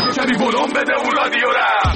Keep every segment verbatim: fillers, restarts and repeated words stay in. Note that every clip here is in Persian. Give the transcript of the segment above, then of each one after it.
کمی بلوم بده اون رادیو را.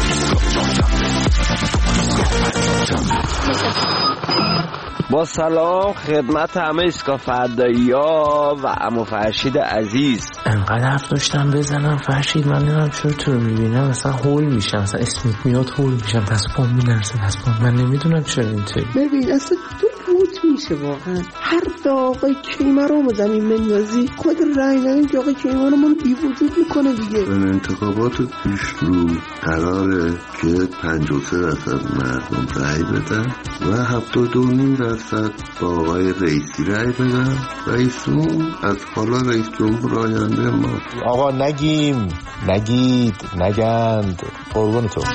با سلام خدمت همه اسکا فردایی‌ها و عمو فرشید عزیز. انقدر حرف داشتم بزنم فرشید، من نمیدونم چرا تو رو میبینم مثلا هول میشم، مثلا اسمت میاد هول میشم، پس پام میلرزه، پس پام من نمیدونم چرا اینطوری. ببین اصلا تو بوت میشه واقعا. هر آقای کیمر رو زمین منوازی خود رای ندیم که آقای کیمر رو من بی وجود میکنه دیگه. این انتخابات پیش رو قراره که پنجاه و سه درصد مردم رای بدن و هفتاد و نیم درصد با آقای رئیسی رای بدن. رئیسون از حالا رئیس جمهور آینده ما. آقا نگیم نگید نگند قربون تو.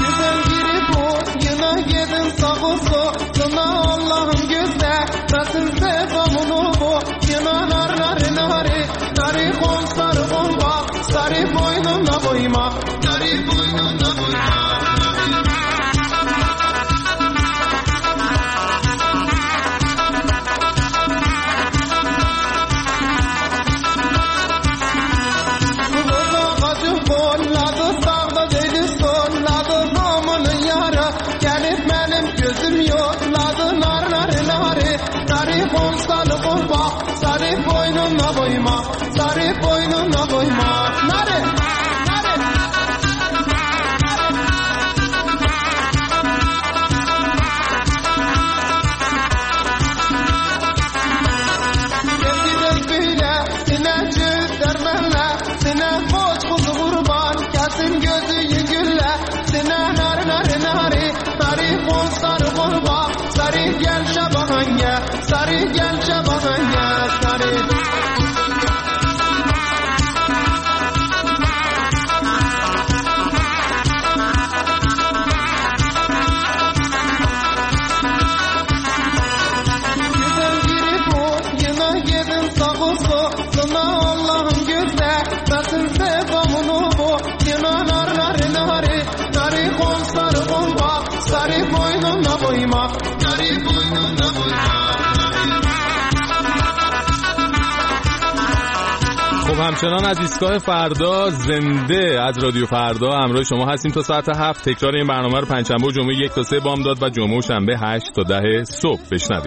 خب همچنان از ایستگاه فردا زنده از رادیو فردا همراه شما هستیم تا ساعت هفت. تکرار این برنامه رو پنجشنبه و جمعه یک تا سه بامداد و جمعه و شنبه هشت تا ده صبح بشنوید.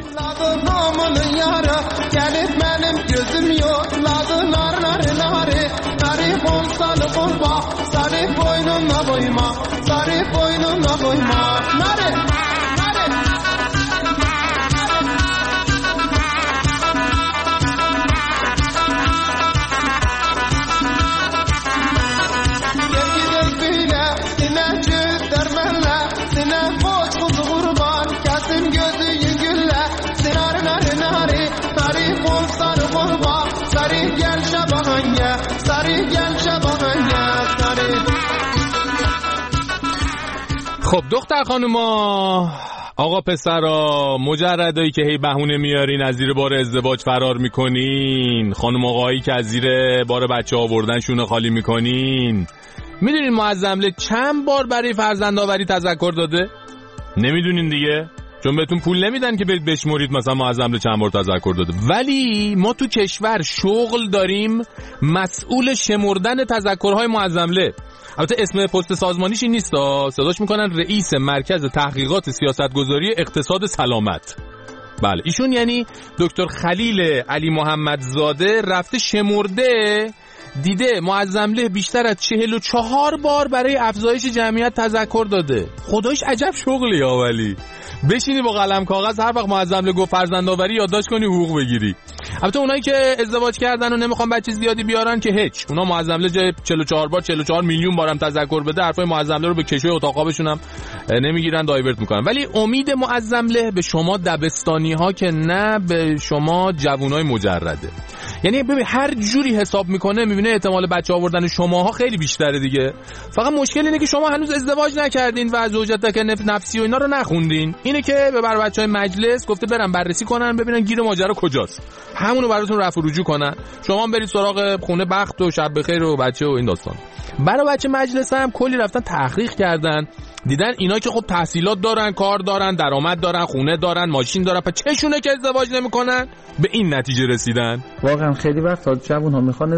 خب دختر خانوما، آقا پسرا، مجردایی که هی بهونه میارین از زیر بار ازدواج فرار میکنین، خانم آقایی که از زیر بار بچه آوردن شونه خالی میکنین، میدونین معظمله چند بار برای فرزندآوری تذکر داده؟ نمیدونین دیگه، چون بهتون پول نمیدن که برید بشمرید مثلا معظمله چند بار تذکر داده. ولی ما تو کشور شغل داریم مسئول شمردن تذکرهای معظمله. البته اسم پست سازمانیش این نیست، صداش میکنن رئیس مرکز تحقیقات سیاستگذاری اقتصاد سلامت. بله ایشون یعنی دکتر خلیل علی محمدزاده رفته شمرده، دیده معظمله بیشتر از چهل و چهار بار برای افزایش جمعیت تذکر داده. خدایش عجب شغلی ها. ولی بشینی با قلم کاغذ هر وقت معظمله گفت فرزندآوری یادداشت کنی حقوق بگیری. البته اونایی که ازدواج کردن و نمیخوان بچه زیادی بیارن که هیچ، اونا معظمله جای چهل و چهار بار چهل و چهار میلیون بارم تذکر بده، حرفای معظمله رو به کشوی اتاق خوابشون هم نمیگیرن، دایورت میکنن. ولی امید معظمله به شما دبستانی ها که نه به شما جوونای مجرده. یعنی ببین هر جوری حساب میکنه میبینه احتمال بچه آوردن شماها خیلی بیشتره دیگه. فقط مشکل اینه که شما هنوز ازدواج نکردین و زوجتک نفسی و اینا رو نخوندین. اینه که به بر بچهای مجلس گفته برن بررسی کنن ببینن گیر ماجرا کجاست، همونو براتون رفع و رجوع کنن، شما هم برید سراغ خونه بخت و شب بخیر و بچه و این داستان. برای بچه مجلس هم کلی رفتن تحقیق کردن، دیدن اینا که خب تحصیلات دارن، کار دارن، درآمد دارن، خونه دارن، ماشین دارن، پس چشونه که ازدواج نمیکنن؟ به این نتیجه رسیدن. واقعا خیلی وقتا جوون‌ها میخوان ازدواج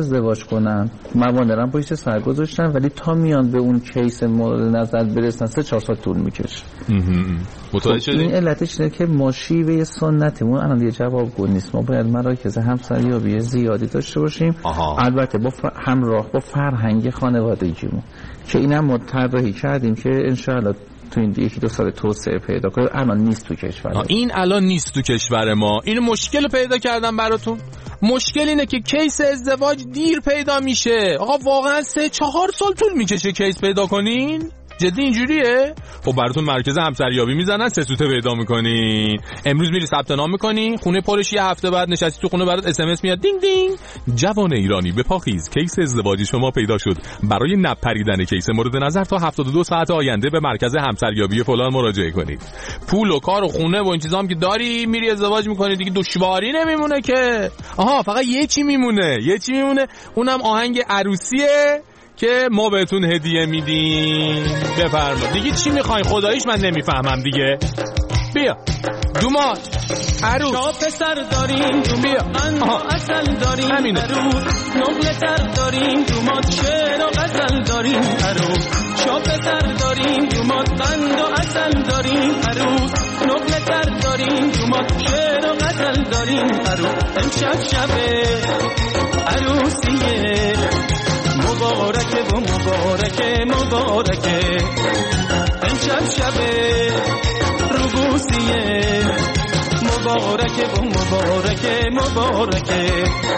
کنن. موانرم پشت سر گذاشتن ولی تا میان به اون کیس مورد نظر برسن سه چهار سال طول میکشه. متوجه شدی؟ این علتش اینه که ما شیوه سنتمون الان دیگه جوابگو نیست. ما باید مراکز همسریابی زیادی داشته باشیم. آها. البته با ف... همراه با فرهنگ خانوادگیمون که اینم ما طراحی کردیم که انشاءالله تو این یکی دو سال توسعه پیدا کنه. الان نیست تو کشور. این الان نیست تو کشور ما. این مشکل پیدا کردم براتون. مشکل اینه که کیس ازدواج دیر پیدا میشه. آقا واقعا سه چهار سال طول میکشه کیس پیدا کنین؟ جدی اینجوریه؟ خب براتون مرکز همسریابی میزنن، سه سوته پیدا میکنین. امروز میری ثبت نام میکنی، خونه پرش یه هفته بعد نشستی تو خونه برات اس ام اس میاد دینگ دینگ. جوان ایرانی به پاخیز، کیس ازدواجی شما پیدا شد. برای نپریدن کیس مورد نظر تا هفتاد و دو ساعت آینده به مرکز همسریابی فلان مراجعه کنید. پول و کار و خونه و این چیزام که داری میری ازدواج میکنی دیگه دشواری نمیمونه که. آها فقط یه چی میمونه، یه چی میمونه، اونم آهنگ عروسیه که ما بهتون هدیه میدیم. بفرما دیگه چی میخواین؟ خداییش من نمیفهمم دیگه. بیا دومات عروس شا پسر داریم دومات و اصل داریم همینه. عروس نقل تر داریم دومات شعر و غزل داریم. عروس شا پسر داریم دومات قند و اصل داریم. عروس نقل تر داریم دومات شعر و غزل داریم. عروس امشب شب عروسیه مبارکه و مبارکه مبارکه. امشب شب روبوسیه مبارکه و مبارکه مبارکه.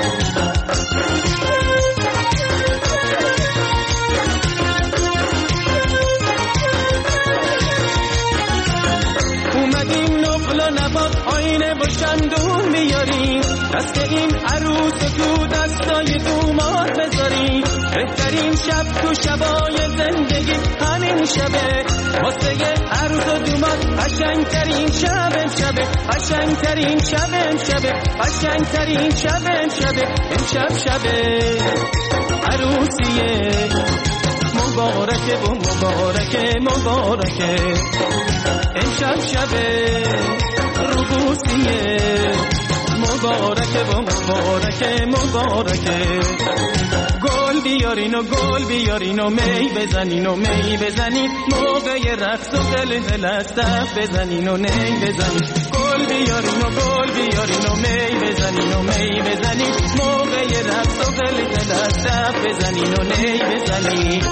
اومدیم نقل و نبات آینه با شندون میاریم. دست این عروس تو دستای دومات بذاریم. بهترین شب تو شبای زندگی همین شبه. واسه عروس و دومات قشنگترین شب شبه. قشنگترین شب شبه. قشنگترین شب شبه. امشب شبه عروسیه مبارکه و مبارکه مبارکه. امشب شبه روبوسیه مبارکه و مبارکه مبارکه. گل بیارین و گل بیارین و می بزنین و می بزنین. موقع رقص و قلقل از دف بزنین و نی بزنین. گل بیارین و گل بیارین و می بزنین و می بزنین. موقع رقص و قلقل از دف بزنین و نی بزنین.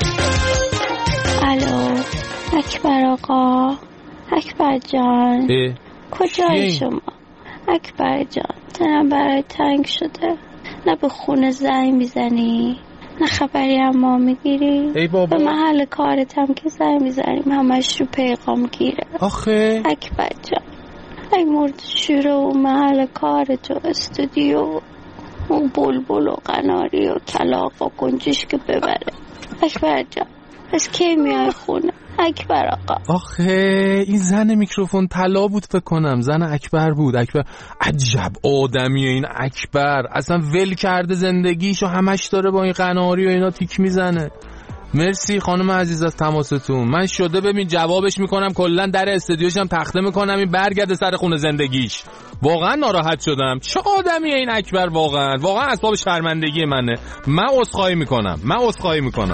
الو اکبر آقا، اکبر جان کجایی شما؟ اکبر جان دلم برای تنگ شده. نه به خونه زنگ میزنی نه خبری هم ما میگیری. ای بابا به محل کارت هم که زنگ میزنیم همش رو پیغام گیره. آخه اکبر جان ای مرد شوره و محل کارت و استودیو و بلبل و قناری و کلاغ و گنجش که ببره. اکبر جان از کی میای خونه اکبر آقا؟ آخه این زن میکروفون طلا بود فکر کنم. زن اکبر بود. اکبر عجب آدمیه این اکبر. اصلا ول کرده زندگیشو همش داره با این قناری و اینا تیک میزنه. مرسی خانم عزیز از تماستون. من شده ببین جوابش میکنم کلا در استودیوش هم تخته میکنم این برگرده سر خونه زندگیش. واقعا ناراحت شدم. چه آدمیه این اکبر واقعا. واقعا اسباب شرمندگی منه. من عذرخواهی میکنم. من عذرخواهی میکنم.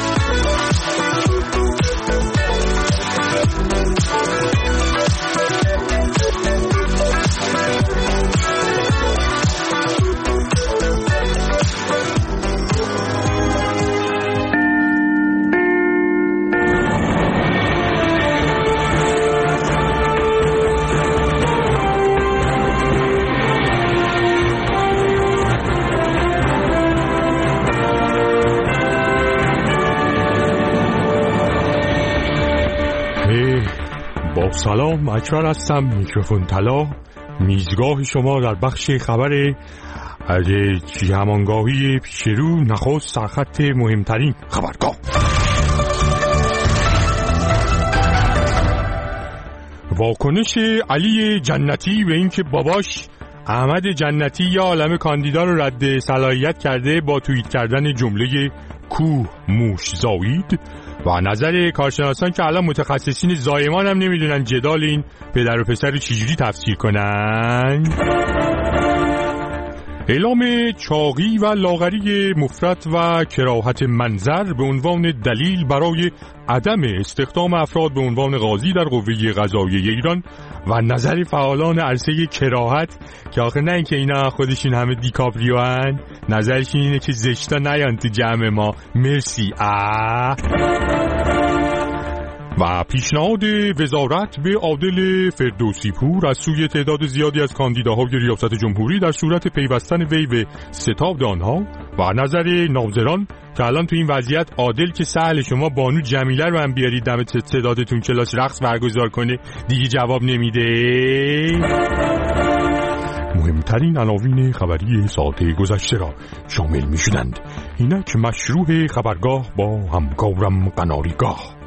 سلام اکبر هستم. میکروفون طلا میزگاه شما در بخش خبر جهانگاهی پیشرو نخست سرخط مهمترین خبرگاه. واکنش علی جنتی به اینکه باباش احمد جنتی یا عالم کاندیدا رو رد صلاحیت کرده با توییت کردن جمله کوه موش زایید و نظر کارشناسان که الان متخصصین زایمان هم نمیدونن جدال این پدر و پسر رو چجوری تفسیر کنن. اعلام چاقی و لاغری مفرط و کراهت منظر به عنوان دلیل برای عدم استخدام افراد به عنوان قاضی در قوه قضاییه ایران و نظر فعالان عرصه کراهت که آخه نه اینکه اینا خودشون همه دیکاپریو هن، نظرشون اینه که زشتا نیان تو جمع ما. مرسی. آه. و پیشنهاد وزارت به عادل فردوسی پور از سوی تعداد زیادی از کاندیداهای ریاست جمهوری در صورت پیوستن وی به ستاد آنها و نظر ناظران که الان تو این وضعیت عادل که سهل شما بانو جمیله رو هم بیارید دم تعدادتون کلاس رقص برگزار کنه دیگه جواب نمیده. مهمترین عناوین خبری ساعت گذشته را شامل می شدند. اینک مشروع خبرگاه با همکارم قناریگاه.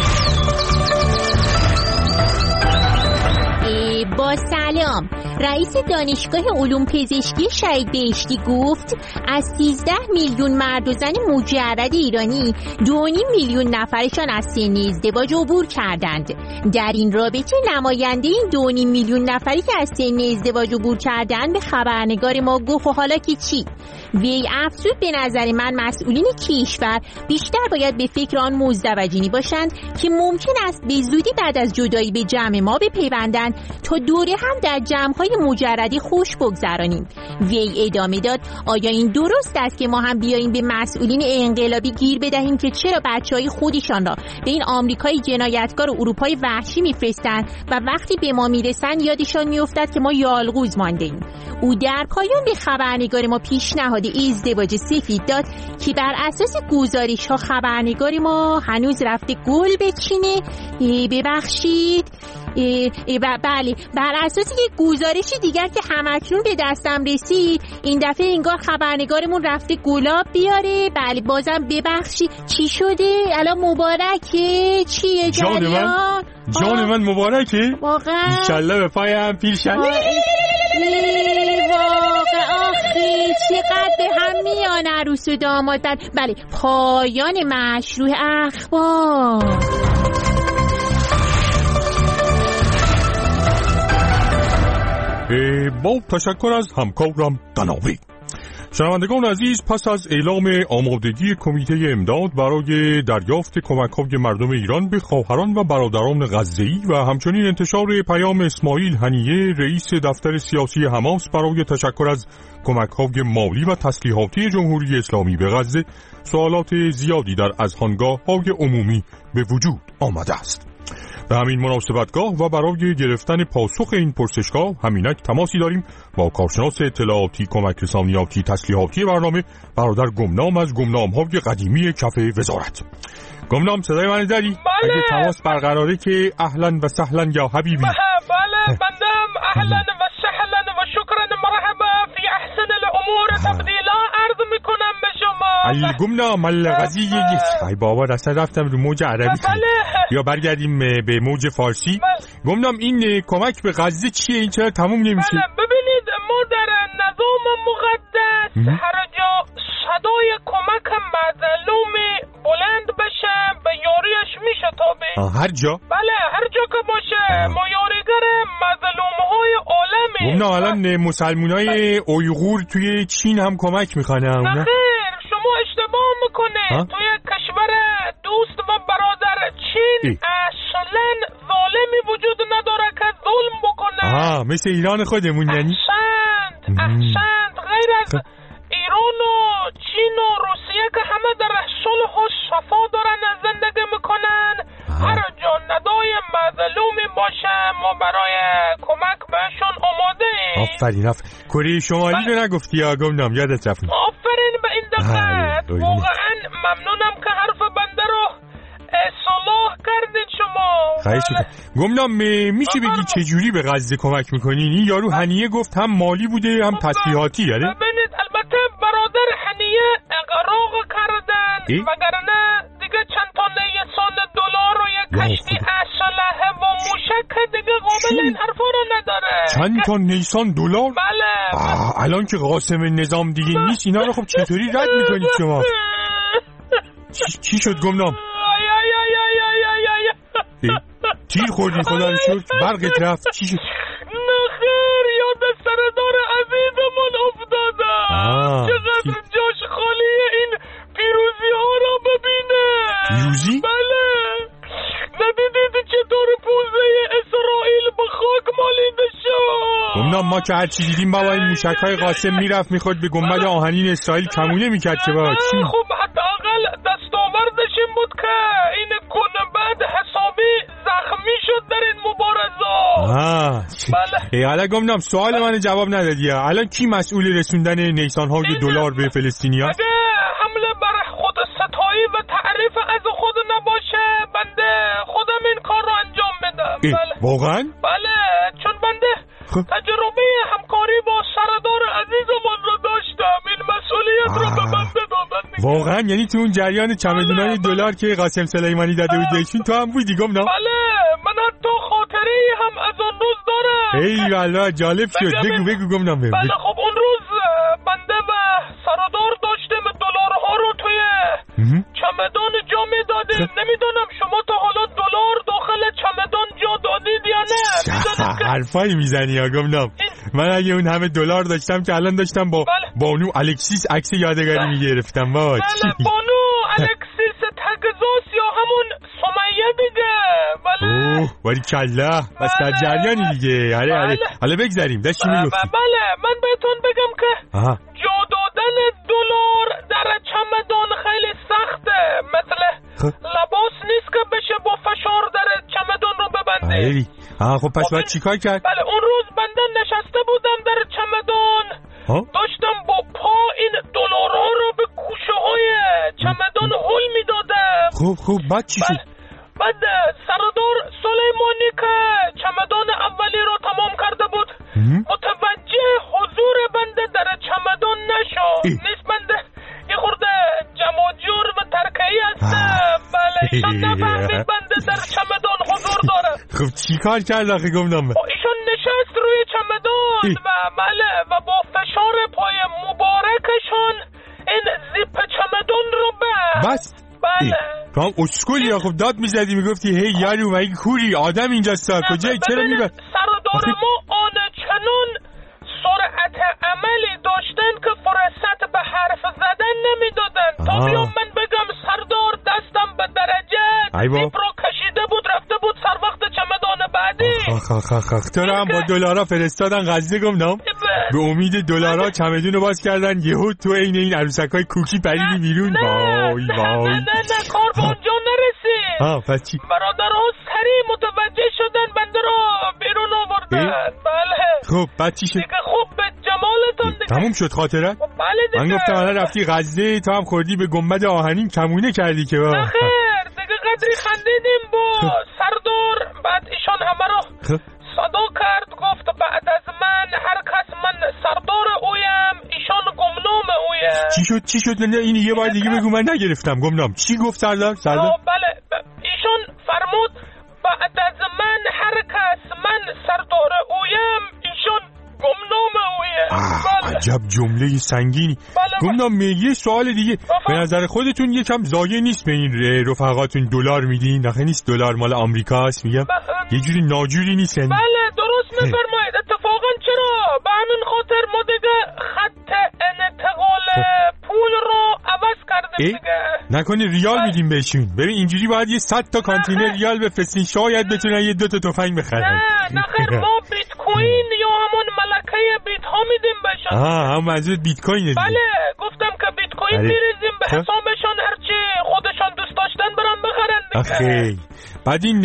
با سلام، رئیس دانشگاه علوم پزشکی شهید بهشتی گفت از سیزده میلیون مرد و زن مجرد ایرانی دو و نیم میلیون نفرشان از سن ازدواج عبور کردند. در این رابطه نماینده این دو و نیم میلیون نفری که از سن ازدواج عبور کردند به خبرنگار ما گفت و حالا که چی؟ وی افزود به نظر من مسئولین کشور بیشتر باید به فکر آن مزدوجینی باشند که ممکن است به زودی بعد از جدایی به جمع ما بپیوندند تا دوره هم در جمع‌های مجردی خوش بگذرانیم. وی ادامه داد آیا این درست است که ما هم بیاییم به مسئولین انقلابی گیر بدهیم که چرا بچه‌های خودشان را به این آمریکای جنایتکار و اروپای وحشی میفرستند و وقتی به ما میرسند یادشان میافتد که ما یالغوز مانده‌ایم. او در پایان به خبرنگار ما پیشنهاد ازدواج سفید داد که بر اساس گزارش ها خبرنگار ما هنوز رفته گل بچینه. ببخشید ای ای بله، بر اساس یک گزارش دیگر که همکنون به دستم رسید این دفعه انگار خبرنگارمون رفته گلاب بیاره. بله بازم ببخشید. چی شده؟ الان مبارکه؟ چیه جان من؟ جان من مبارکه؟ واقعا انشالله به پای هم پیر شد. واقعا آخه چقدر به هم میان عروس و داماد. بله پایان مشروع اخبار. با تشکر از همکارم قناوی. شنوندگان عزیز، پس از اعلام آمادگی کمیته امداد برای دریافت کمک‌های مردم ایران به خواهران و برادران غزه‌ای و همچنین انتشار پیام اسماعیل هنیه رئیس دفتر سیاسی حماس برای تشکر از کمک‌های مالی و تسلیحاتی جمهوری اسلامی به غزه، سوالات زیادی در اذهانگاه‌های عمومی به وجود آمده است. به همین مناسبتگاه و برای گرفتن پاسخ این پرسشگاه همینک تماسی داریم با کارشناس اطلاعاتی کمک رسانیاتی تسلیحاتی برنامه برادر گمنام از گمنام‌های قدیمی کف وزارت. گمنام صدای من داری؟ بله. اگه تماس برقراره که اهلا و سهلا یا حبیبی. بله بندم اهلا و سهلا و شکرا مرحبا فی احسن الامور تبدیلا عرض میکنم به شما. ای گمنام القضیه ای بابا اصلا رفتم رو موج عربی. بله. یا برگردیم به موج فارسی. گمنام این کمک به غزه چیه؟ این چرا تموم نمیشه؟ بله ببینید ما در نظام مقدس هر جا صدای کمک مظلومی بلند بشه به یاریش میشه تابع. هر جا؟ بله هر جا که باشه ما یاریگر مظلومهای عالمی. گمنام الان مسلمونای اویغور توی چین هم کمک میخوانه. نه خیر شما اشتباه میکنه. توی کشور دوست و برادر چین ای. اصلا ظالمی وجود نداره که ظلم بکنه. آها مثل ایران خودمون یعنی. احسنت احسنت. غیر از ایران و چین و روسیه که همه در صلح و صفا دارن زندگی میکنن، هر جا ندای مظلومی باشه ما برای کمک بهشون آماده ایم. آفرین آفرین. کره شمالی رو نگفتی یا گمنام یادت رفت. آفرین به این دقت. واقعا ممنونم که حرف بنده رو صلاح کردید شما. خواهش میکنم. گمنام میشه بگی چجوری به غزه کمک میکنین؟ این یارو هنیه گفت هم مالی بوده هم تسلیحاتی. یاره ببینید البته برادر هنیه اقراق کردن وگرنه دیگه چند تا نیسان دلار و یک کشتی اسلحه و موشک دیگه قابل این حرفا رو نداره. چند تا نیسان دلار؟ بله. الان که قاسم نظام دیگه نیست اینا رو خب چطوری رد میکنید شما؟ چی شد گمنام؟ تیر خوردی خدا رو شکر برقت رفت. چی شد؟ نخیر یاد سردار عزیزمون افتادم. کی؟ جاش خالیه این پیروزی ها را ببینه. پیروزی؟ بله. ندیدید چطور پوزه اسرائیل به خاک مالیده شد؟ گمنام ما که هر چی دیدیم بابا این موشک های قاسم میرفت میخورد به گنبد آهنین اسرائیل کمونه میکرد که بابا چی؟ خب حداقل دستاوردش این بود که این گنبد حسابی زخمی شد در این مبارزات. آه بله. ای حالا گمنام سوال من جواب ندادی. الان کی مسئول رسوندن نیسان های دلار به فلسطینی هست؟ اگه حمله بر خود ستایی و تعریف از خود نباشه بنده خودم این کار رو انجام میدم. بله. واقعا؟ بله چون بنده خب. تجربه همکاری با سردار عزیزمون رو داشتم. این مسئولیت رو به بنده دادن. واقعا یعنی تو اون جریان چمدونای دلار که قاسم سلیمانی داده بود بهشون تو هم بودی گمنام؟ بله من حتی خاطره هم از اون روز دارم. ای والله جالب شد. بگو بگو گمنام بگو. بله خب اون روز بنده و سردار داشتیم دلارها رو توی چمدان جا میدادیم. نمیدونم شما تا حالا دلار داخل چمدان جا دادید یا نه؟ حرفایی میزنی یا گمنام. من اگه اون همه دلار داشتم که الان داشتم با بله. بانو الکسیس عکس یادگاری بله. میگرفتم. بله بانو الکسیس تگزاس یا همون سمیه دیگه. بله اوه ولی کلا بس در جریانی دیگه. آره آره حالا بگذاریم داشت چی میگفتی؟ بله من بهتون بگم که آها. جا دادن دلار در چمدان خیلی سخته. مثل لباس نیست که بشه با فشار در چمدان رو ببنده. آها خب پس باید چیکار کرد؟ بله اون روز بنده نشسته بودم در چمدان ها؟ داشتم با پا این دلارها رو به کوشه های چمدان هل میدادم. خوب خوب بعد چی شد؟ بعد سردار سلیمانی که چمدان اولی رو تمام کرده بود متوجه حضور بنده در چمدان نشد. نیست بنده یه خورده جمع جور و ترکه‌ای هستم. بله ایشان نفهمید بنده در چمدان حضور داره. خب چی کار کرد آخه گمنام؟ ایشان نشست روی چمدان و بله و با فشار پای مبارکشان این زیپ چمدان رو بست. بس؟ بله تو هم اسکولی یا خب داد میزدی میگفتی هی یارو مگه کوری آدم اینجاست کجایی چرا میبر؟ سردار ما آن چنان سرعت عملی داشتن که فرصت به حرف زدن نمیدادن. تا بیام من بگم سردار دستم به درجه زیپ رو کشیده بود رفته بود سر وقت چمدان بعدی. آخ آخ آخ آخ تو رو هم با دلارا فرستادن غزه گمنام به امید دلارا چمدون رو باز کردن یهو تو عین این عروسکای کوکی پریدی بیرون. وای وای نه نه نه کار به اونجا نرسید. ها پس چی؟ برادرها سریع متوجه شدن بنده رو بیرون آوردن. بله خب بعد چی شد؟ دیگه خوب به جمالتون دیگه تموم شد خاطرت؟ بله دیگه من گفتم الان رفتی غزه تو هم خوردی به گنبد آهنین کمونه کردی که با خیر دیگه قدری خندیدیم با سردار. بعد ایشان همه رو صدا کرد گفت بعد از من هر کس من سردار اویم ایشان گمنام اویم. چی شد چی شد؟ نه اینی یه بار دیگه بگو من نگرفتم گمنام. چی گفت سردار؟ سردار؟ بله ایشان فرمود بعد از من هر کس من سردار اویم ایشان گمنام اویم. بله. عجب جمله سنگینی. بله گمنام یه سوال دیگه به نظر خودتون یکم ضایع نیست به این رفقاتون دلار میدین؟ نخه نیست دلار مال آمریکاست میگم یه جوری ناجوری نیست. بله درست میفرمایید. اتفاقا چرا به همین خاطر ما دیگه خط انتقال پول رو عوض کردیم دیگه. نکنه ریال میدیم بهشون؟ ببین اینجوری باید یه صد تا کانتینر ریال بفرستین شاید بتونن یه دو تا تفنگ بخرن. نه نخیر ما بیت کوین یا همون ملکه بیت ها میدیم بهشون. آها هم منظور بیت کوینه. بله گفتم که بیت کوین میریزیم به حسابشون هرچی خودشون دوست داشتن برام بخرن دیگه. آخه بعد این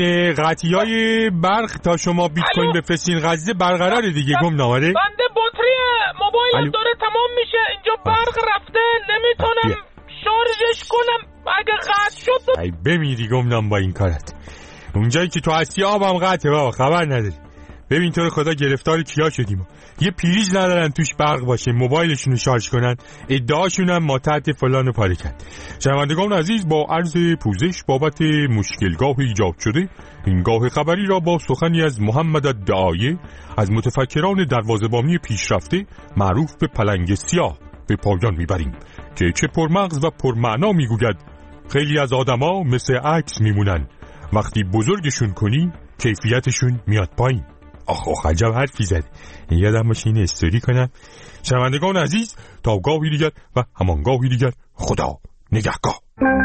قطعیای برق تا شما بیت کوین بفرستین غزه برقراره دیگه گمنام. آره بنده بطری موبایلم داره تمام میشه اینجا برق رفته نمیتونم شارژش کنم اگه قطع شد. ای بمیری گمنام با این کارت. اونجایی که تو هستی آبم قطعه بابا خبر نداری. ببین تو رو خدا گرفتار کیا شدیم. یه پریز ندارن توش برق باشه موبایلشون رو شارژ کنن ادعاشون هم ما تحت فلان پاره کرد. شنوندگان عزیز با عرض پوزش بابت مشکلگاه ایجاد شده این گاه خبری را با سخنی از محمد الدعایه از متفکران دروازه‌بانی پیشرفته معروف به پلنگ سیاه به پایان میبریم که چه پرمغز و پرمعنا میگوید خیلی از آدما مثل عکس میمونن وقتی بزرگشون کنی کیفیتشون میاد پایین. آخ آخ عجب حرفی زدی. یادم باشه این استوری کنم. شنوندگان عزیز تا گاهی دیگر و همان گاهی دیگر خدا نگهدار.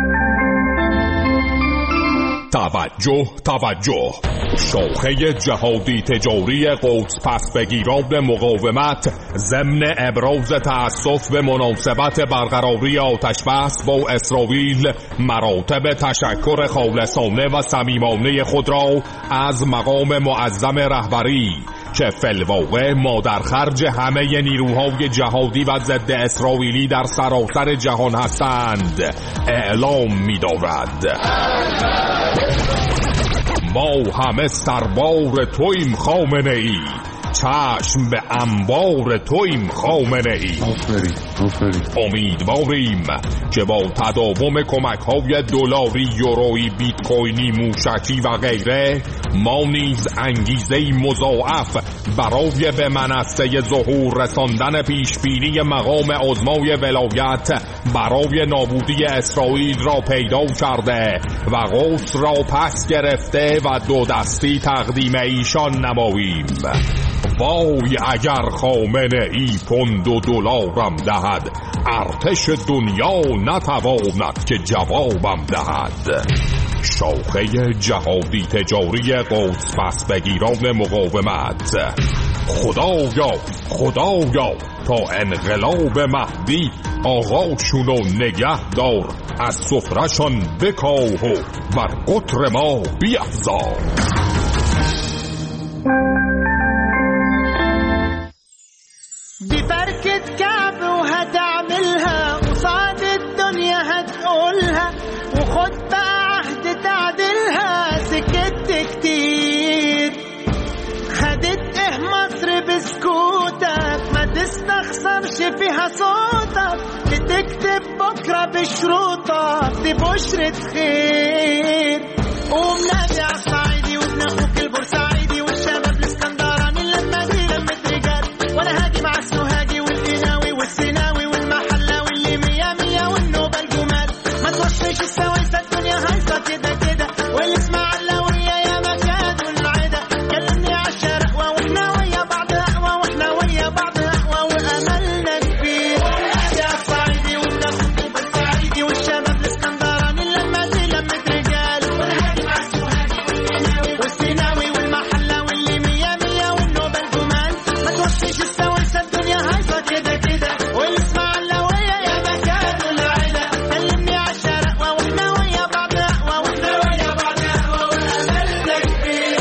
توجه توجه، شاخه جهادی تجاری قدس پس بگیران مقاومت ضمن ابراز تأسف به مناسبت برقراری آتش بس با اسرائیل مراتب تشکر خالصانه و صمیمانه خود را از مقام معظم رهبری که فی‌الواقع مادر خرج همه نیروهای جهادی و ضد اسرائیلی در سراسر جهان هستند اعلام می‌دارد. ما همه سربار تویم خامنه ای، چشم به انبار تویم خامنه ای. آفرین آفرین. امیدواریم که با تداوم کمک های دلاری، یورویی، بیت کوینی، موشکی و غیره ما نیز انگیزه مضاعف برای به منصه ظهور رساندن پیشبینی مقام عظمای ولایت برای نابودی اسرائیل را پیدا کرده و قدس را پس گرفته و دو دستی تقدیم ایشان نماییم. وای اگر خامنه ای پوند و دلارم دهد، ارتش دنیا نتواند که جوابم دهد. شاخه جهادی تجاری قدس پس بگیران مقاومت، خدایا خدایا تا انقلاب مهدی آغاشون و نگه دار، از سفرشان بکاه و بر قطر ما بیفزار. ببركة كعب وهتعملها قصاد الدنيا هتقولها، وخد بقى عهد تعدلها. سكت كتير هدت ايه مصر بسكوتك، ما تستخسرش فيها صوتك، بتكتب بكرة بشروطك دي بشرة خير. قوم نادي عالصعيدي وابن اخوك البورسعيدي والشباب الاسكندراني لما دي لمة رجال، وانا هاجي مع السوهاجي والقناوي والسيناوي والمحلاوي اللي مية مية والنوبة الجمال. ما توشيش السويسة الدنيا هايصة كده كده، والاسماعيلاوية يا مكاد والعدا. كلمني عالشرقوة واحنا ويا بعض اقوى، واحنا ويا بعض اقوى واملنا كبير. نادي عالصعيدي وابن اخوك البورسعيدي والشباب الاسكندراني لما دي لمة رجال، وانا هاجي مع السوهاجي والقناوي والسيناوي والمحلاوي اللي مية مية والنوبة الجمال. ما توشيش السويسة الدنيا هايصة كده كده، والاسماعيلاوية يا مكان والعدا. كلمني عالشرقوة واحنا ويا بعض اقوى، واحنا ويا بعض اقوى واملنا كبير.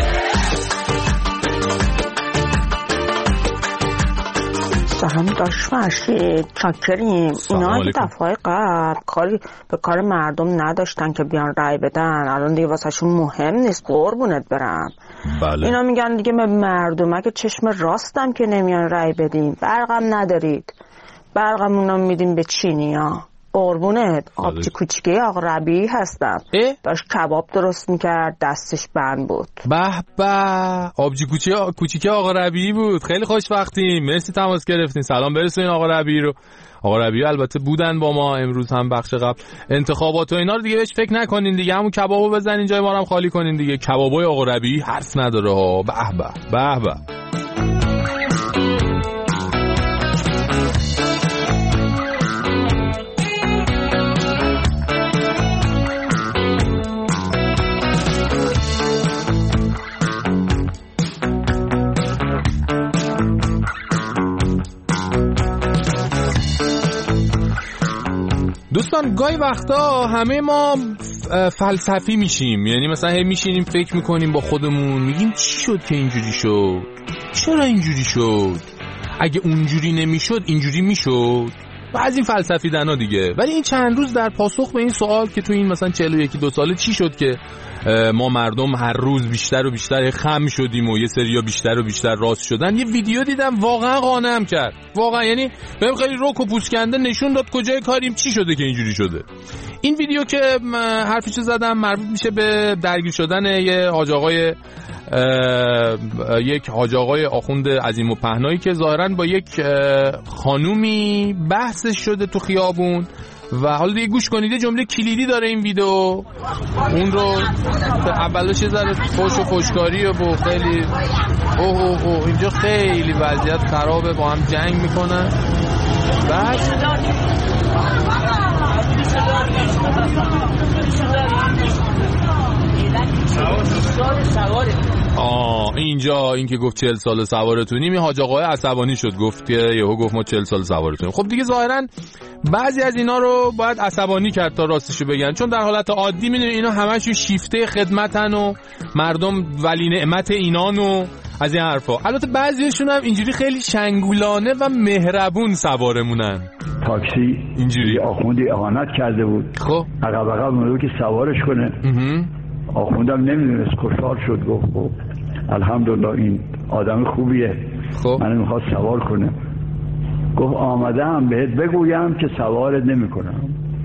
سلام داشت فرشید، چاکریم. اینا که دفعه قبل کاری به کار مردم نداشتن که بیان رای بدن، الان دیگه واسه شون مهم نیست. قربونت برم. بله. اینا میگن دیگه به مردم که چشم راستم که نمیان رای بدین، برقم ندارید، برقمونم میدین به چینیا. قربونت. آبجی کوچیکه آقا ربیعی هستم. داشت کباب درست میکرد، دستش بند بود. به به، آبجی کوچیکه آقا ربیعی بود. خیلی خوشبختیم. مرسی تماس گرفتین. سلام برسونین آقا ربیعی رو. آقا ربیعی البته بودن با ما امروز هم بخش قبل. انتخابات و اینا رو دیگه بهش فکر نکنین دیگه، همون کبابو بزنین جای ما رو هم خالی کنین دیگه. کبابای آقا ربیعی حرف نداره ها. به به به به. دوستان گاهی وقتا همه ما فلسفی میشیم، یعنی مثلا هی میشینیم فکر میکنیم با خودمون، میگیم چی شد که اینجوری شد، چرا اینجوری شد، اگه اونجوری نمیشد اینجوری میشد، و از این فلسفی دنا دیگه. ولی این چند روز در پاسخ به این سوال که تو این مثلا چهل و یک دو ساله چی شد که ما مردم هر روز بیشتر و بیشتر خم شدیم و یه سریا بیشتر و بیشتر راست شدن، یه ویدیو دیدم واقعا قانعم کرد. واقعا یعنی بهم خیلی رک و پوسکنده نشون داد کجای کاریم چی شده که اینجوری شده. این ویدیو که حرفیشو زدم مربوط میشه به درگیر شدن یه حاج آقای یک حاج آقای آخوند عظیم و پهنایی که ظاهرا با یک خانومی بحثش شده تو خیابون و حالا دیگه گوش کنید جمله کلیدی داره این ویدیو، اون رو اولش یه ذره فوش و فوشکاری و با خیلی اوه اوه اوه اینجا خیلی وضعیت خرابه، با هم جنگ میکنن. بعد آه اینجا این که گفت چهل سال سوارتونیم، این حاج آقای عصبانی شد، گفت که یهو گفت ما چهل سال سوارتونیم. خب دیگه ظاهرا بعضی از اینا رو باید عصبانی کرد تا راستشو بگن، چون در حالت عادی میدونی اینا همشون شیفته خدمتن و مردم ولی نعمت اینان و از این حرفا. البته بعضیشون هم اینجوری خیلی شنگولانه و مهربون سوارمونن. تاکسی اینجوری آخوندی اهانت کرده بود، خب عقب عقب مونده که سوارش کنه. آخوندم نمیدونست، خوشحال شد، گفت خب الحمدلله این آدم خوبیه، خب من میخواد سوار کنه. گفت آمدم بهت بگویم که سوارت نمیکنم.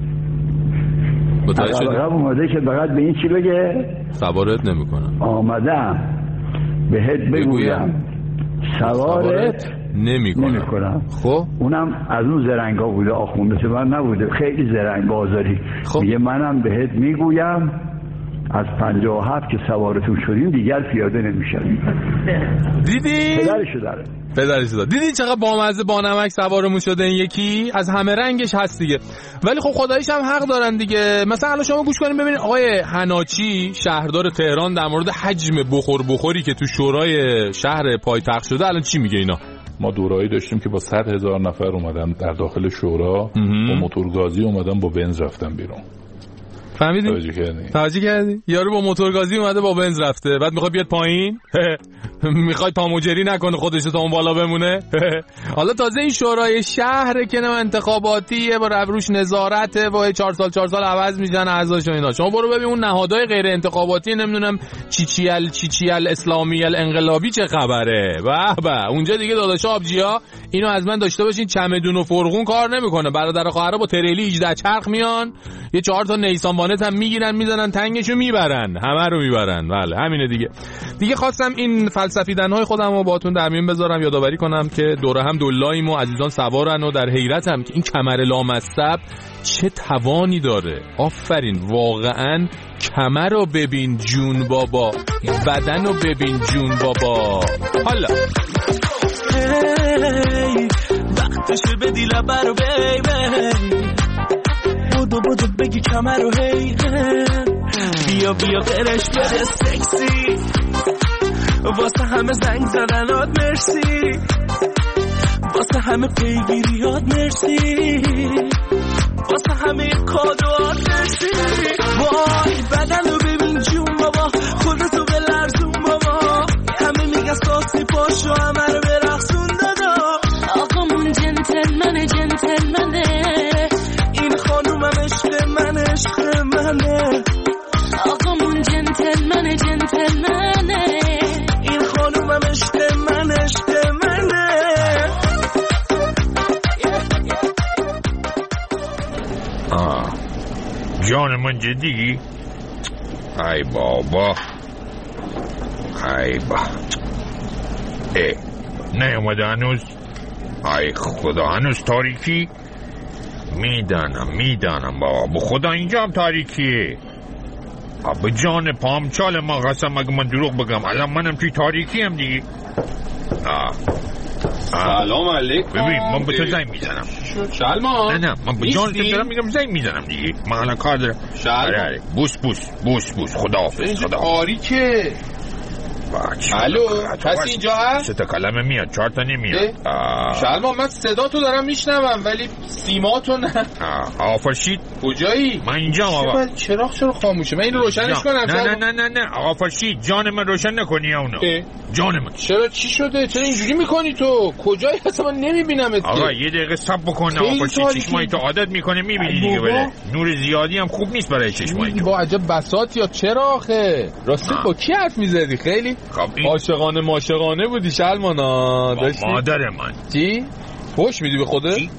عقب عقب اومده که فقط به این چی بگه سوارت نمیکنم. آمدم بهت بگویم سوارت نمی کنم. خب اونم از اون زرنگا بوده، آخونده من نبوده، خیلی زرنگ بازاری. خب میگه منم بهت میگویم از پنجاه و هفت که سوارتون شدیم دیگر پیاده نمیشیم. دیدی؟ پدرشو داره پدرشو داره. دیدی چقدر بامزه با نمک سوارمون شده این یکی؟ از همه رنگش هست دیگه. ولی خب خداییش هم حق دارن دیگه. مثلا الان شما گوش کنین ببینید آقای حناچی شهردار تهران در مورد حجم بخور بخوری که تو شورای شهر پایتخت شده الان چی میگه اینا. ما دورایی داشتیم که با صد هزار نفر اومدن در داخل شورا با موتورگازی اومدن با بنز رفتن بیرون. فهمیدی؟ توجه کردی؟ توجه کردی؟ یارو با موتورگازی اومده با بنز رفته، بعد میخواد بیاد پایین؟ میخواد تاموجری نکنه خودش تا اون بالا بمونه؟ حالا تازه این شورای شهر که نه انتخاباتیه، با روش نظارته و چهار سال چهار سال عوض میشن اعضاش و اینا. شما برو ببین اون نهادهای غیر انتخاباتی نمیدونم چیچیل چیچیل اسلامی انقلابی چه خبره؟ به به اونجا دیگه داداش آبجیا اینو از من داشته باشین، چمدون و فرغون کار نمیکنه، برادر خواهرا با تریلی هجده چرخ میان، یه چهار تا نیسان وانت هم میگیرن میزنن تنگشو میبرن، همه رو میبرن. بله همینه دیگه. دیگه خواستم این فلسفیدن‌های خودم رو باهاتون در میون بذارم، یادآوری کنم که دوره هم دلاییم و عزیزان سوارن و در حیرتم که این کمر لامصب چه توانی داره. آفرین، واقعا کمر رو ببین جون بابا، بدن رو ببین جون بابا. حالا hey, وقتشه بدی لبر رو بیبی، بودو بودو بگی کمر رو هی بیا بیا قرش بده سکسی، واسه همه زنگ زدنات مرسی، واسه همه پیگیریات مرسی، واسه همه کادوات مرسی. وای بدن رو ببین جون بابا، خودتو به لرزون بابا، همه میگن ساسی پاشو همه رو برقصون دادا. آقامون جنتلمنه جنتلمنه، این خانومم عشق من عشق منه. آقامون جنتلمنه جنتلمنه، این خانومم عشق من عشق منه. آه جان من جدی؟ ای بابا ای با ای نه اومده هنوز؟ ای خدا هنوز تاریکی؟ میدانم میدانم بابا، به خدا اینجا هم تاریکیه. به جان پامچال ما قسم اگه من دروغ بگم الان منم توی تاریکی هم دیگه. آه سلام علیکم. ببین من به تو زنگ میزنم. شلمان نه نه من به جان تو دارم میگم زنگ میزنم دیگه، من الان کار دارم. شلمان بوس بوس بوس بوس خداحافظ خدا. تاریکه. الو کسی اینجا هست؟ سه تا کلمه میاد چهار تا نمیاد. شلمان من صدا تو دارم میشنوم ولی سیما تو نه. آقا فرشید کجایی؟ من اینجا آقا. چراغ چرا خاموشه؟ من اینو روشنش کنم؟ نه نه نه نه نه آقا فرشید جان من روشن نکنی اونو. جان من چرا چی شده؟ چرا اینجوری میکنی تو؟ کجایی هست من نمیبینمت؟ آقا یه دقیقه صبر بکن. آقا فرشید چشمای تو عادت میکنه میبینی دیگه، ولی نور زیادی هم خوب نیست برای چشمای تو. با عجب بساط یا چرا آخه؟ راستی با کی حرف میزدی؟ خیلی عاشقانه ماشقانه بودی شلمانا. مادر من. چی؟ فوش میدی به خودت؟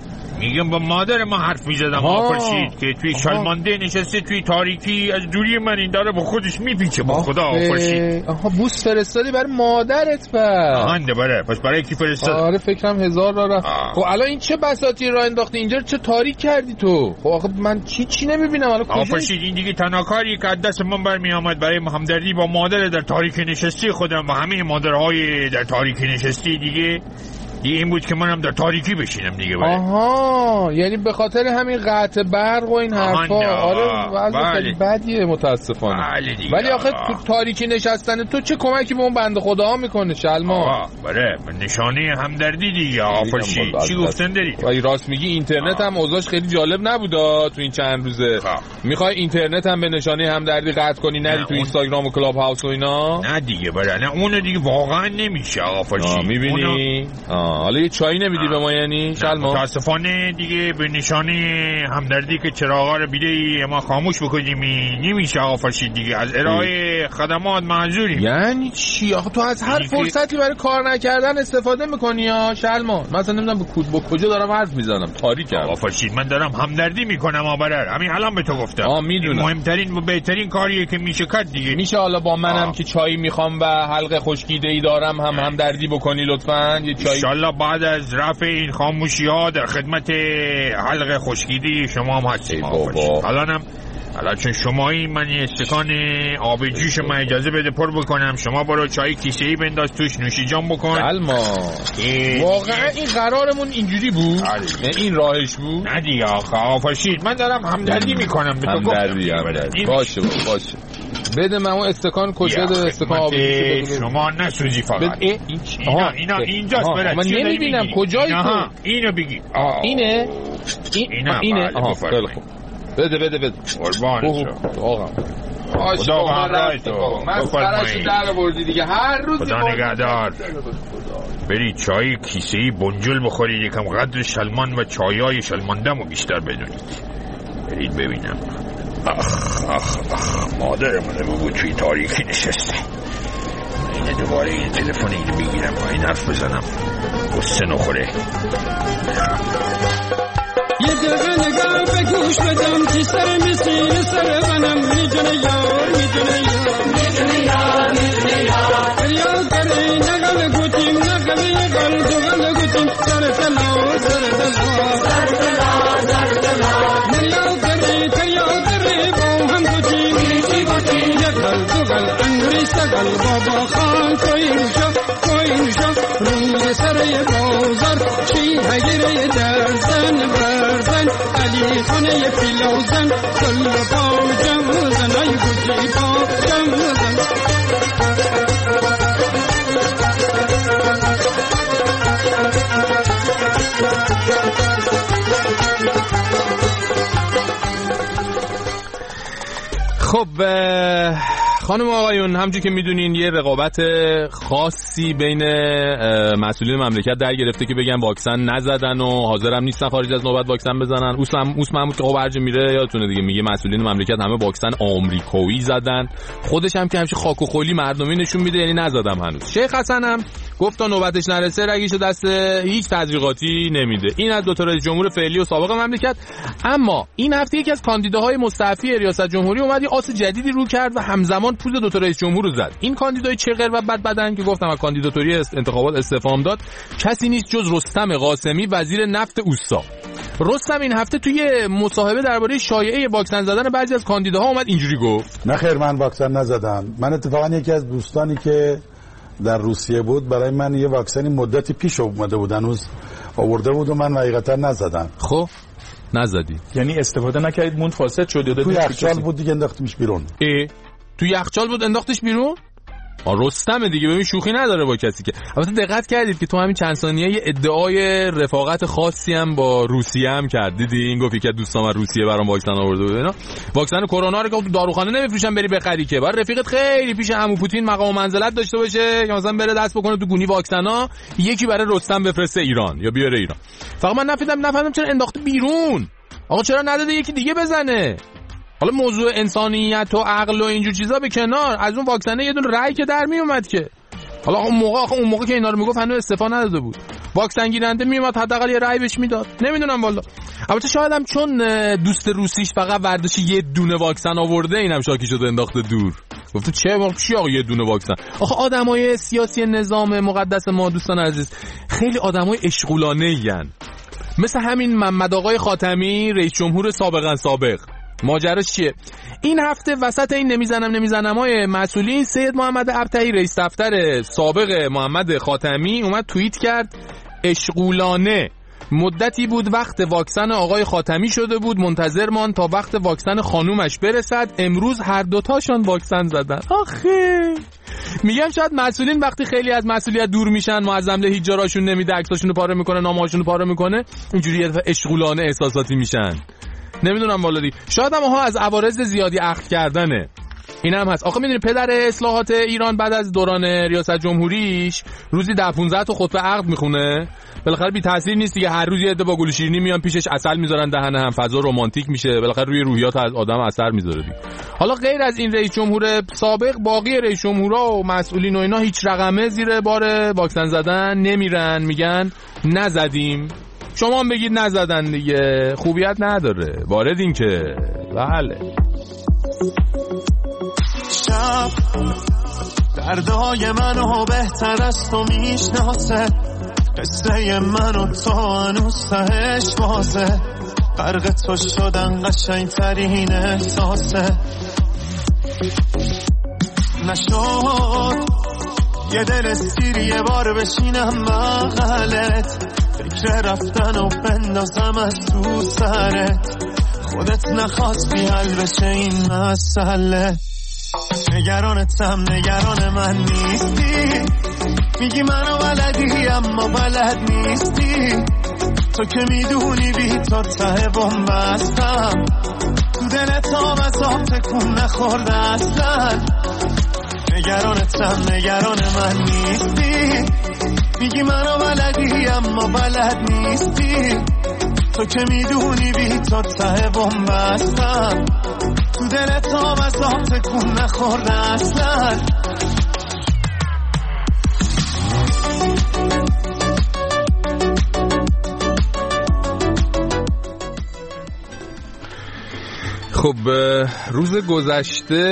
میگم با مادر ما حرف میزدم آفرشید که توی شالمانده نشسته توی تاریکی از دوری من این داره با خودش میپیچه. با خدا آفرشید. آها بوس فرستادی برای مادرت بر آهنده بره. پس برای کی فرستاد؟ آره فکرم هزار را رفت. خب الان این چه بساطی راه انداختی اینجا؟ چه تاریک کردی تو؟ خب آخه من چی چی نمیبینم الان کجا؟ آفرشید این دیگه تنها کاری که از دست من برمی آمد برای همدردی با مادر در تاریکی نشستی خودم و همه مادرهای در تاریکی نشستی دیگه دیگه این بود که منم در تاریکی بشینم دیگه. بله. آها یعنی به خاطر همین قطع برق و این حرفا. آره وضع خیلی بدیه متاسفانه. بله دیگه. ولی آخه تو تاریکی نشستن تو چه کمکی به اون بنده خدا میکنه شلما؟ بله نشانه همدردی دیگه. آفرشید چی گفتن داری؟ ولی راست میگی اینترنت هم اوضاعش خیلی جالب نبودا تو این چند روزه. میخوای اینترنت هم به نشانه همدردی قطع کنی نری تو اینستاگرام و کلاب هاوس و اینا؟ نه دیگه بله نه اون دیگه واقعا نمیشه. آفرشید میبینی؟ حالا یه چایی نمیدی به ما یعنی شلما؟ متاسفانه دیگه به نشانه همدردی که چراغا رو بیده ما خاموش بکنیم نمیشه. آفرشید دیگه از ارائه خدمات معذوریم. یعنی چی؟ آخه تو از هر فرصتی برای کار نکردن استفاده میکنی یا شلما؟ مثلا نمیدونم به کود با کجا دارم حرف میزنم تاریکم. آفرشید من دارم همدردی میکنم آبرر همین الان به تو گفتم. آ میدونم مهمترین و بهترین کاریه که میشه کرد دیگه. میشه حالا با منم آه. که چای میخوام و حلقه خشکیده‌ای دارم هم همدردی بکنی لطفاً یه چای. ان شاء بعد از رفع این خاموشی ها در خدمت حلقه خشکیدی شما هم هستیم. الانم الان چون شمایی من یه استکان آب جوش من اجازه بده پر بکنم. شما برو چای کیسه ای بنداز توش نوشی جان بکن. علما واقعا این قرارمون اینجوری بود؟ نه این راهش بود؟ نه دیگه آخه آفرشید من دارم همدردی میکنم به تو گفتم. همدردی باشه باشه بده من اون استکان کجا ده استکان آب جوش شما نسوزی فقط. این اینا اینا اینجاست برای من نمیبینم کجایی تو؟ اینو بگی. اینه؟ اینه اینه آها خیلی خوب بده بده بده قربانت آقا خدا همراه تو. مسخره‌شو در بردی دیگه هر روز. خدا نگهدار. برید چای کیسه‌ای بنجل بخورید یکم قدر شلمان و چایای شلماندمو بیشتر بدونید. برید ببینم. آخ آخ آخ مادر منو بگو توی تاریکی نشسته. اینه دوباره این تلفن اینو بگیرم و این حرف بزنم قصه نخوره. یه دقیقه نگاه به گوش بدم که سر مسیر سر منم میجنه یار میجنه یار میجنه یار میجنه یار یا کری نگل گوتیم نگلی گل تو گل گوتیم سر تلا سر تلا سر تلا سر تلا یا کری تیا کری با هم گوتیم میچی گوتیم یگل تو گل انگری سگل بابا خان کوئی نشو کوئی نشو روی سر بازار چی هگیره درزن برزن علی خانه پیلوزن کل با جمزن ای گوشی با جمزن خب خانم آقایون همونجوری که میدونین یه رقابت خاصی بین مسئولین مملکت در گرفته که بگن واکسن نزدن و حاضرم نیستن خارج از نوبت واکسن بزنن. اوس محمود که خب هرج میره یادتونه دیگه میگه مسئولین مملکت همه واکسن آمریکایی زدن. خودش هم که همیشه خاک و خلی مردمی نشون میده یعنی نزدم هنوز. شیخ حسن هم گفت تا نوبتش نرسه رگیشو دست هیچ تدریقاتی نمیده. این از دو تا رئیس جمهور فعلی و سابق مملکت. اما این هفته یکی از کاندیداهای مستعفی ریاست جمهوری اومد یه آس جدیدی رو کرد و همزمان پوز دو تا رئیس جمهور رو زد. این کاندیدای چغر و بد بدن که گفتم از کاندیداتوری انتخابات استعفا داد کسی نیست جز رستم قاسمی وزیر نفت اوستا. رستم این هفته توی مصاحبه درباره شایعه واکسن زدن بعضی از کاندیداها اومد اینجوری گفت نه خیر من واکسن نزدم. من اتفاقا یکی از دوستانی که در روسیه بود برای من یه واکسنی مدتی پیش اومده بود هنوز آورده بود و من حقیقتا نزدم. خب نزدی یعنی استفاده نکردید موند فاسد شد یا توی یخچال بود دیگه انداختیمش بیرون. ای توی یخچال بود انداختش بیرون؟ آ رستم دیگه ببین شوخی نداره با کسی که. البته دقت کردید که تو همین چند ثانیه یه ادعای رفاقت خاصی هم با روسیه هم کرد. دیدی این گفت که دوستام از روسیه برام واکسن آورده بود اینا. واکسن کرونا رو گفت تو داروخانه نمیفروشن بری بخری که. بعد رفیقت خیلی پیش عمو پوتین مقام و منزلت داشته باشه که مثلا بره دست بکنه تو گونی واکسنا یکی برای رستم بفرسته ایران یا بیاره ایران. فقط من نفهمیدم نفهمیدم چرا انداخته بیرون. آقا چرا نداده یکی دیگه بزنه؟ حالا موضوع انسانیت و عقل و اینجور چیزا به کنار، از اون واکسنه یه دونه رأی که در می اومد که حالا اون موقع اون موقع که اینا رو میگفت هنوز استفاده نداده بود. واکسن گیرنده میومد حداقل یه رأی بهش میداد. نمیدونم والا. البته شاید هم چون دوست روسیش فقط ورزشی یه دونه واکسن آورده اینم شاکی شده انداخته دور. گفت چه واقعا چی آقا یه دونه واکسن. آخه آدمای سیاسی نظام مقدس ما دوستان عزیز خیلی آدمای اشغولانه این. مثل همین محمد آقای خاتمی رئیس جمهور سابقا سابق. ماجراش چیه؟ این هفته وسط این نمیزنم نمیزنم های مسئولین سید محمد ابطحی رئیس دفتر سابق محمد خاتمی اومد توییت کرد اشغولانه مدتی بود وقت واکسن آقای خاتمی شده بود منتظر مان تا وقت واکسن خانومش برسد امروز هر دوتاشان واکسن زدن. آخه میگم شاید مسئولین وقتی خیلی از مسئولیت دور میشن معظم له هیچ جا راشون نمیده عکساشون رو پاره میکنه نامه‌هاشون رو پاره میکنه اینجوری یه دفعه اشغولانه احساساتی میشن. نمیدونم والله شاید هم ها از عوارض زیادی اخذ کردنه. این هم هست. آخه میدونی پدر اصلاحات ایران بعد از دوران ریاست جمهوریش روزی ده پانزده تا خطبه عقد میخونه. بالاخره بی تاثیر نیست دیگه هر روز یه عده با گل شیرینی میان پیشش عسل میذارن دهنه هم فضا رمانتیک میشه بالاخره روی روحیات از آدم اثر میذاره دیگه. حالا غیر از این رئیس جمهور سابق باقی رئیس جمهورها و مسئولین و اینا هیچ رقمه زیر بار واکسن زدن نمیرن میگن نزدیم. شما هم بگید نزدن دیگه خوبیت نداره واردین که بله. شب دردهای منو بهتر از تو میشناسه قصه منو تو هنوز تهش بازه غرق تو شدن قشنگ ترین احساسه نشد یه دل سیری یه بار بشینم بغلت فکر رفتن و بندازم از تو سرت خودت نخواستی حل بشه این مسئله نگرانتم نگران من نیستی میگی منو بلدی اما بلد نیستی تو که میدونی بی تو ته بومبستم تو دلت هم از آب تکون نخورده اصلا نگرانتم نگران من نیستی میگی منو بلدی اما بلد نیستی تو که میدونی بی تو ته بومبستم تو دلت هم از آب تکون نخورده اصلا خب روز گذشته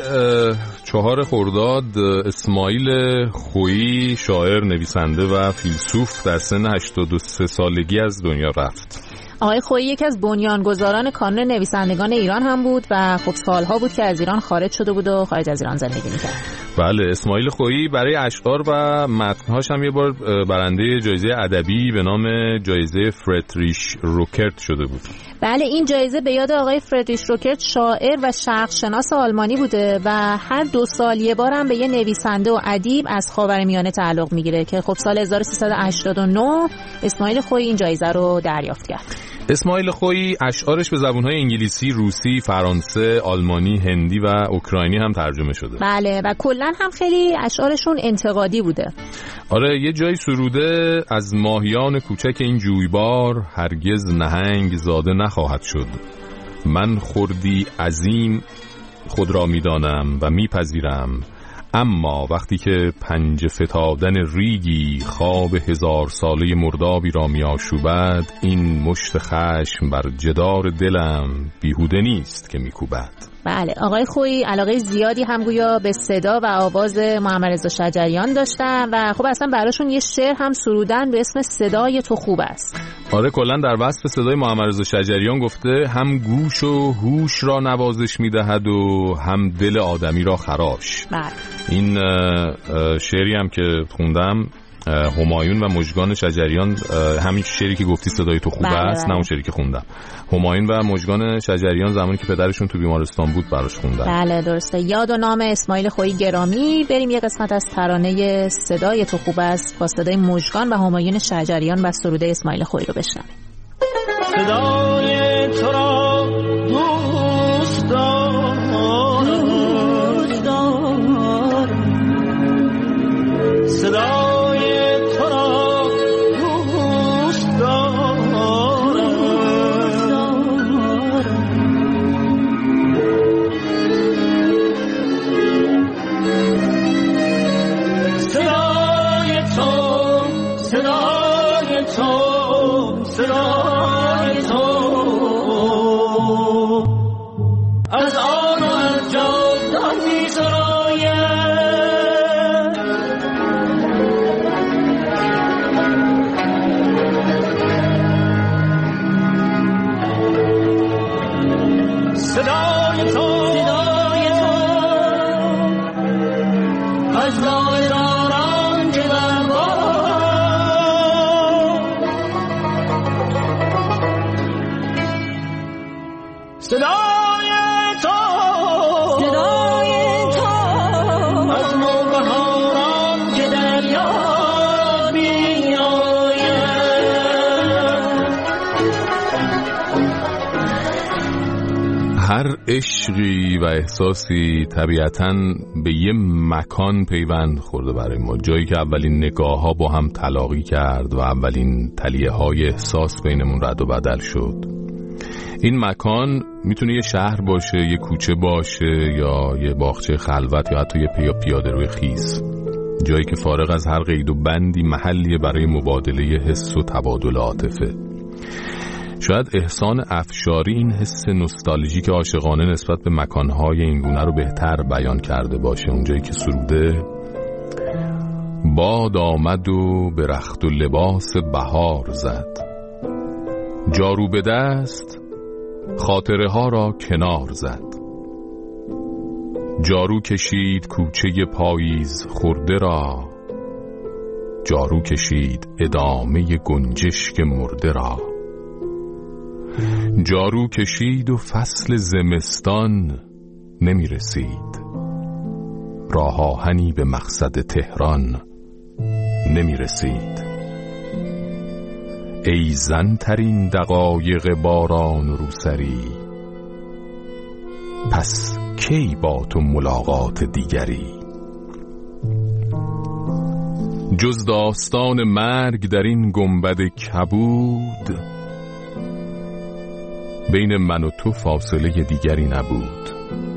چهار خرداد اسماعیل خویی شاعر نویسنده و فیلسوف در سن هشتاد و سه سالگی از دنیا رفت. آقای خویی یکی از بنیانگذاران کانون نویسندگان ایران هم بود و خب سالها بود که از ایران خارج شده بود و خارج از ایران زندگی میکرد. بله اسماعیل خویی برای اشعار و متن‌هاش هم یه بار برنده جایزه ادبی به نام جایزه فردریش روکرت شده بود. بله این جایزه به یاد آقای فردریش روکرت شاعر و شرقشناس آلمانی بوده و هر دو سال یه بار هم به یه نویسنده و ادیب از خاورمیانه تعلق میگیره که خب سال هزار و سیصد و هشتاد و نه اسماعیل خویی این جایزه رو دریافت کرد. اسماعیل خویی اشعارش به زبان‌های انگلیسی، روسی، فرانسه، آلمانی، هندی و اوکراینی هم ترجمه شده. بله و کلاً هم خیلی اشعارشون انتقادی بوده. آره یه جایی سروده از ماهیان کوچک این جویبار هرگز نهنگ زاده نخواهد شد. من خردی عظیم خود را میدانم و میپذیرم اما وقتی که پنجه فتادن ریگی خواب هزار ساله مردابی را می آشوبد این مشت خشم بر جدار دلم بیهوده نیست که می کوبد. بله آقای خویی علاقه زیادی هم گویا به صدا و آواز محمد رضا شجریان داشتن و خب اصلا براشون یه شعر هم سرودن به اسم صدای تو خوب است. آره کلا در وصف صدای محمد رضا شجریان گفته هم گوش و هوش را نوازش میدهد و هم دل آدمی را خراش. بله این شعری هم که خوندم همایون و مژگان شجریان همین شعری که گفتی صدای تو خوب است نه اون شعری که خوندم همایون و مژگان شجریان زمانی که پدرشون تو بیمارستان بود براش خوندن. بله درسته. یاد و نام اسماعیل خویی گرامی. بریم یه قسمت از ترانه صدای تو خوب است با صدای مژگان و همایون شجریان و سروده اسماعیل خویی رو بشنویم. صدای تو را دوست دارم صدای صدای از آن و از جاودان می سراید. صدای تو صدای تو از لایزاران که در باد، صدای تو صدای تو از نوبهاران که در یاد می آید. هر عشقی و احساسی طبیعتاً به یه مکان پیوند خورده برای ما، جایی که اولین نگاه ها با هم تلاقی کرد و اولین تلیه های احساس بینمون رد و بدل شد. این مکان میتونه یه شهر باشه، یه کوچه باشه، یا یه باغچه خلوت، یا حتی یه پیا پیاده روی خیس، جایی که فارغ از هر قید و بندی محلیه برای مبادله حس و تبادل عاطفه. شاید احسان افشاری این حس نوستالژیک عاشقانه نسبت به مکانهای اینگونه رو بهتر بیان کرده باشه، اونجایی که سروده باد آمد و به رخت و لباس بهار زد، جارو به دست خاطره ها را کنار زد، جارو کشید کوچه پاییز خورده را، جارو کشید ادامه گنجشک مرده را، جارو کشید و فصل زمستان نمی رسید، راه آهنی به مقصد تهران نمی رسید. ای زن ترین دقایق باران و روسری، پس کی با تو ملاقات دیگری؟ جز داستان مرگ در این گنبد کبود، بین من و تو فاصله دیگری نبود.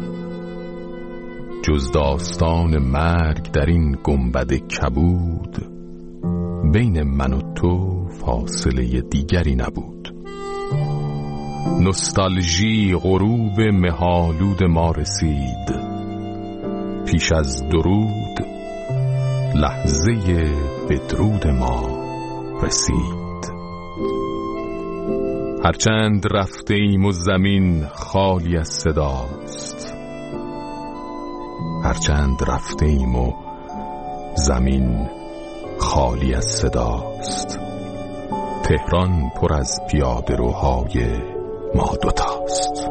جز داستان مرگ در این گنبد کبود، بین من و تو فاصله دیگری نبود. نوستالژی غروب مه‌آلود ما رسید، پیش از درود لحظه بدرود ما رسید. هرچند رفته ایم و زمین خالی از صداست، هرچند رفته ایم و زمین خالی از صداست، تهران پر از پیاده روهای ما دوتاست.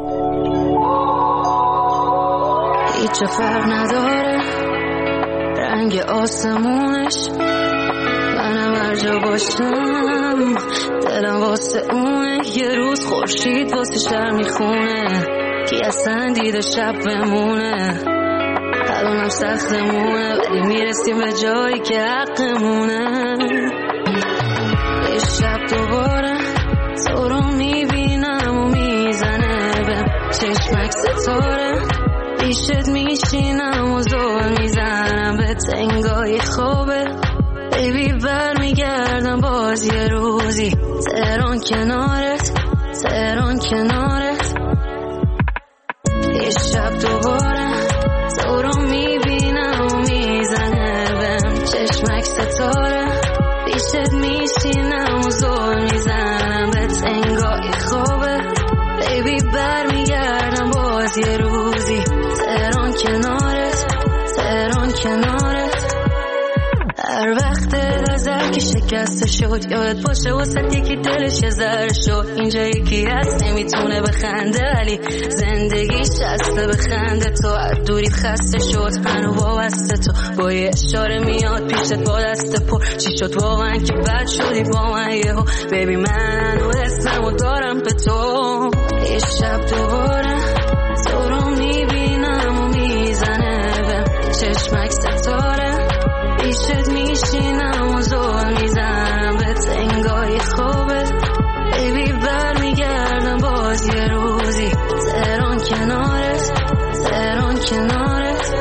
هیچ فرق نداره رنگ آسمونش، منم هر جا باشم دلم واسه اونه. یه روز خورشید واسه شهر میخونه، کی اصلا دیده شب بمونه. الانم سختمونه ولی میرسیم به جایی که حقمونه. یه شب دوباره تو رو میبینم و میزنه به چشمک ستاره، پیشت میشینم و زور میزنم به تنگای خوابه. بیبی بر میگردم باز یه روزی تهران کنارت، تهران کنارت. یه شب دوباره تو رو میبینم و میزنه بهم چشمک ستاره، پیشت میشینم و زور میزنم به تنگای خوابه. بیبی بر میگردم باز یه روزی تهران کنارت، تهران کنارت. هر وقت نظر که شکسته شد یادت باشه واسه یکی دلش ذره شد. اینجا یکی هست نمیتونه بخنده ولی زندگیش هسته بخنده. تو هر دوریت خسته شد هنو وابسته، تو با یه اشاره میاد پیشت با دست پر. چی شد واقعا که بد شدی با من یهو؟ بیبی من و اسممو دارم به تو. یه شب دوباره تو رو میبینم و میزنه به چشمک ستاره، پیشت میشینم و زور میزنم به تنگای خوبه. بیبی بر میگردم باز یه روزی تهران کنارت، تهران کنارت.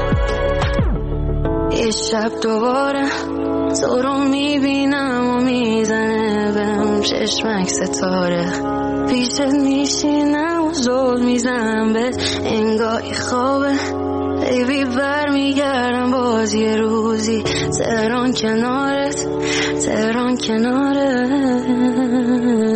یه شب دوباره تو رو میبینم و میزنه بهم چشمک ستاره، پیشت میشینم و زل میزنم بهت انگاهی خوابه بیبی بر میگردم باز یه روزی تهران کنارت تهران کنارت